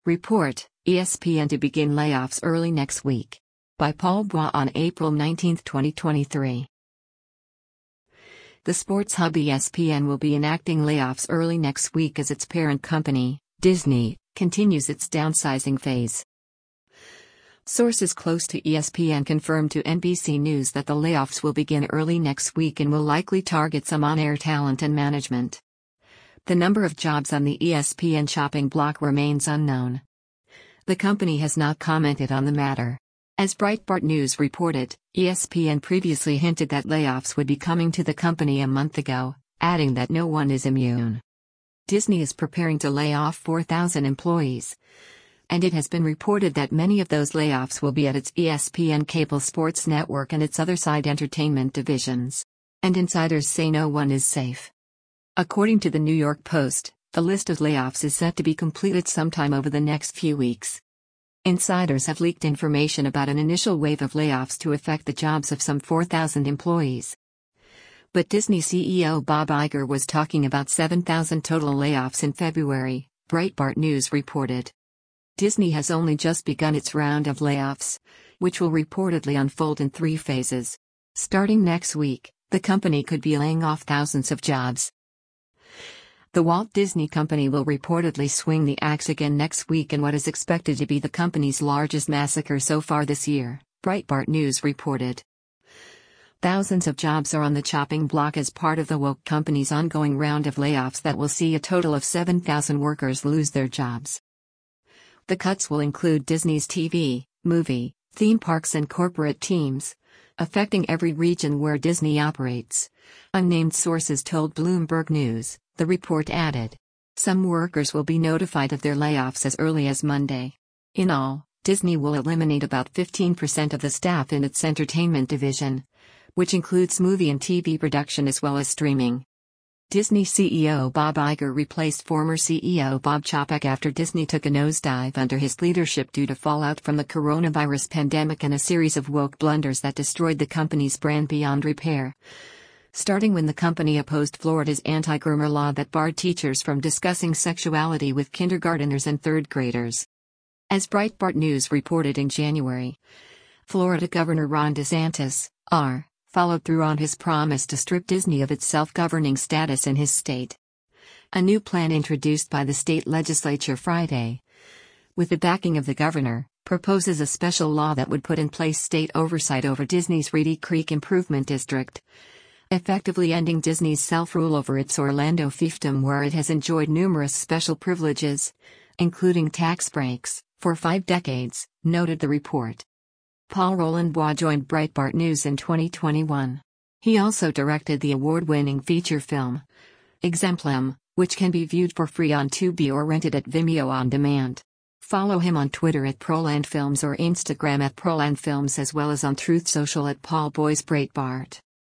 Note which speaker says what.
Speaker 1: Report, ESPN to begin layoffs early next week. By Paul Bois on April 19, 2023. The sports hub ESPN will be enacting layoffs early next week as its parent company, Disney, continues its downsizing phase. Sources close to ESPN confirmed to NBC News that the layoffs will begin early next week and will likely target some on-air talent and management. The number of jobs on the ESPN chopping block remains unknown. The company has not commented on the matter. As Breitbart News reported, ESPN previously hinted that layoffs would be coming to the company a month ago, adding that no one is immune. Disney is preparing to lay off 4,000 employees, and it has been reported that many of those layoffs will be at its ESPN cable sports network and its other side entertainment divisions. And insiders say no one is safe. According to the New York Post, the list of layoffs is set to be completed sometime over the next few weeks. Insiders have leaked information about an initial wave of layoffs to affect the jobs of some 4,000 employees. But Disney CEO Bob Iger was talking about 7,000 total layoffs in February, Breitbart News reported. Disney has only just begun its round of layoffs, which will reportedly unfold in 3 phases. Starting next week, the company could be laying off thousands of jobs. The Walt Disney Company will reportedly swing the axe again next week in what is expected to be the company's largest massacre so far this year, Breitbart News reported. Thousands of jobs are on the chopping block as part of the woke company's ongoing round of layoffs that will see a total of 7,000 workers lose their jobs. The cuts will include Disney's TV, movie, theme parks and corporate teams, affecting every region where Disney operates, unnamed sources told Bloomberg News. The report added. Some workers will be notified of their layoffs as early as Monday. In all, Disney will eliminate about 15% of the staff in its entertainment division, which includes movie and TV production as well as streaming. Disney CEO Bob Iger replaced former CEO Bob Chapek after Disney took a nosedive under his leadership due to fallout from the coronavirus pandemic and a series of woke blunders that destroyed the company's brand beyond repair. Starting when the company opposed Florida's anti-groomer law that barred teachers from discussing sexuality with kindergarteners and third graders. As Breitbart News reported in January, Florida Governor Ron DeSantis, R., followed through on his promise to strip Disney of its self-governing status in his state. A new plan introduced by the state legislature Friday, with the backing of the governor, proposes a special law that would put in place state oversight over Disney's Reedy Creek Improvement District, effectively ending Disney's self-rule over its Orlando fiefdom where it has enjoyed numerous special privileges, including tax breaks, for 5 decades, noted the report. Paul Roland Bois joined Breitbart News in 2021. He also directed the award-winning feature film, Exemplum, which can be viewed for free on Tubi or rented at Vimeo on demand. Follow him on Twitter at ProlandFilms or Instagram at ProlandFilms as well as on Truth Social at Paul Bois Breitbart.